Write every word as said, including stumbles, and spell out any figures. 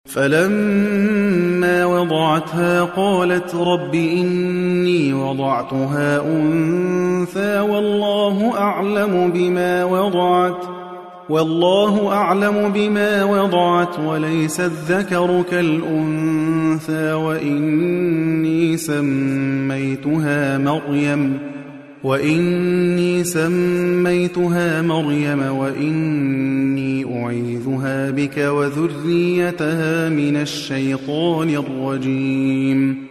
فلما وضعتها قالت رب إني وضعتها أنثى والله أعلم بما وضعت والله أعلم بما وضعت وليس الذكر كالأنثى وإني سميتها مريم وإني سميتها مريم وإني أعيذها بك وذريتها من الشيطان الرجيم